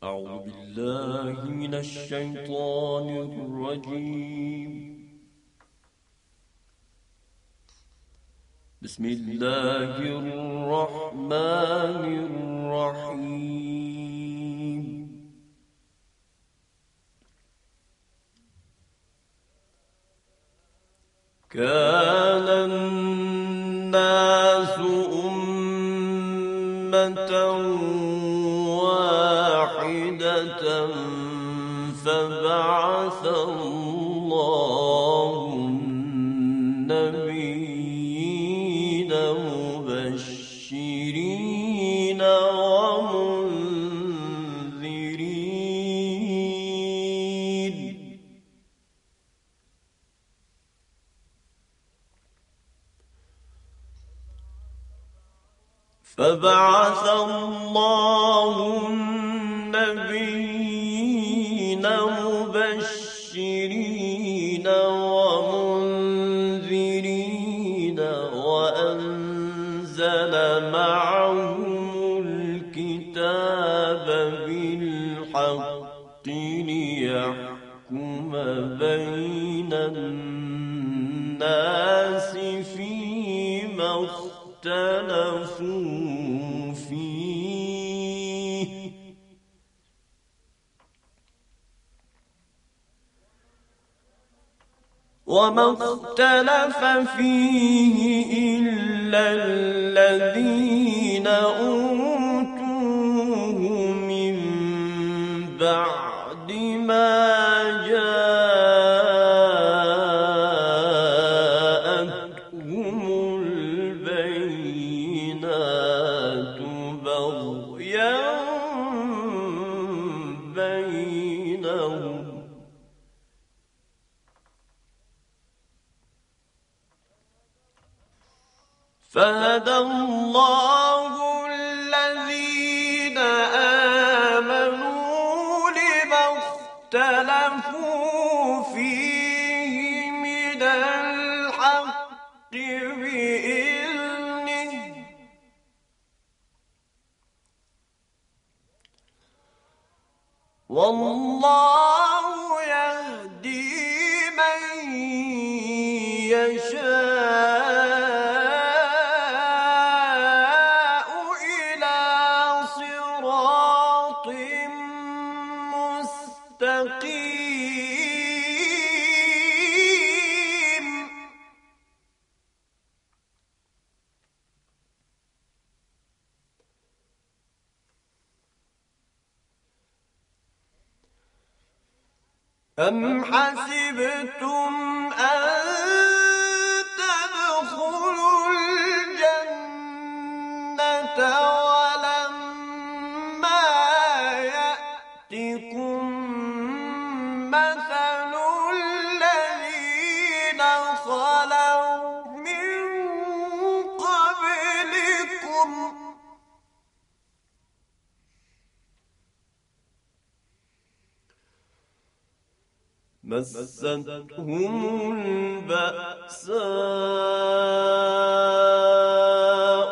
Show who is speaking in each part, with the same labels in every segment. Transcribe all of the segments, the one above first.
Speaker 1: أعوذ بالله من الشيطان الرجيم. بسم الله الرحمن الرحيم. كان الناس أمة واحدة فبعث الله النبيين مبشرين ومنذرين فبعث الله النبيين مبشرين ومنذرين وأنزل معهم الكتاب بالحق ليحكم بين الناس فيما اختلفوا فيه وما اختلف فيه إلا الذين أوتوه من بعد ما جاءتهم البينات بغيا بينهم فهدى الله الذين آمنوا لما اختلفوا فيه من الحق بإذنه والله يهدي من يشاء إلى صراط مستقيم. أم حسبتم أن تدخلوا الجنة ولما يأتكم مثل الذين خلوا من قبلكم مستهم البأساء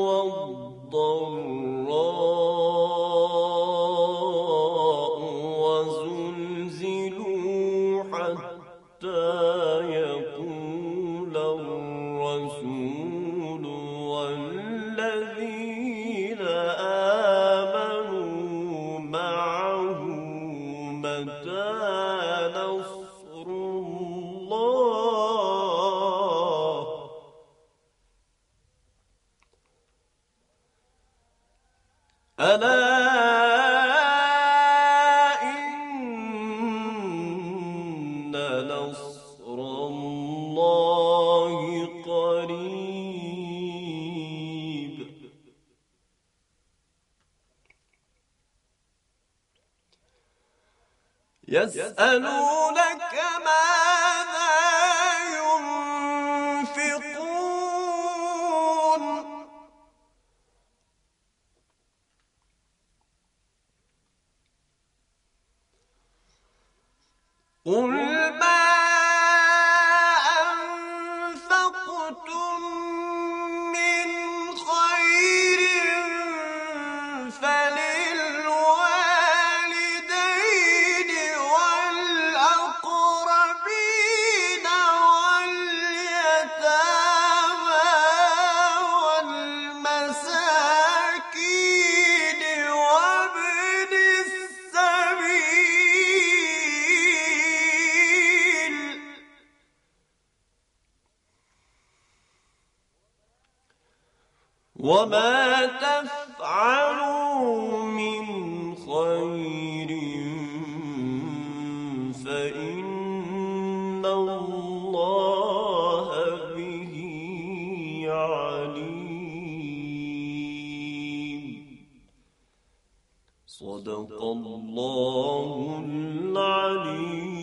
Speaker 1: والضراء وزلزلوا حتى يقول الرسول والذين آمنوا معه متى نصر الله ألا إن نصر الله قريب. يسألونك ماذا ينفقون قل ما أنفقتم من خير فللوالدين وما تفعلوا من خير فإن الله به عليم. صدق الله العليم.